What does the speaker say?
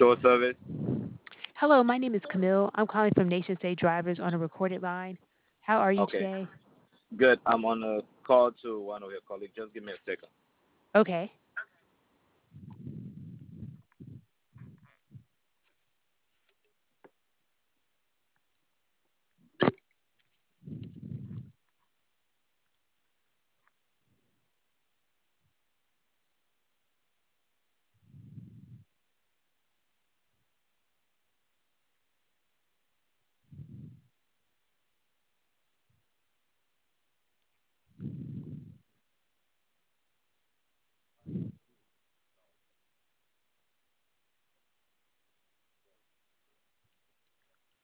Store service. Hello, my name is Camille. I'm calling from Nation State Drivers on a recorded line. How are you Okay, today? good. I'm on a call to one of your colleagues. Just give me a second. Okay.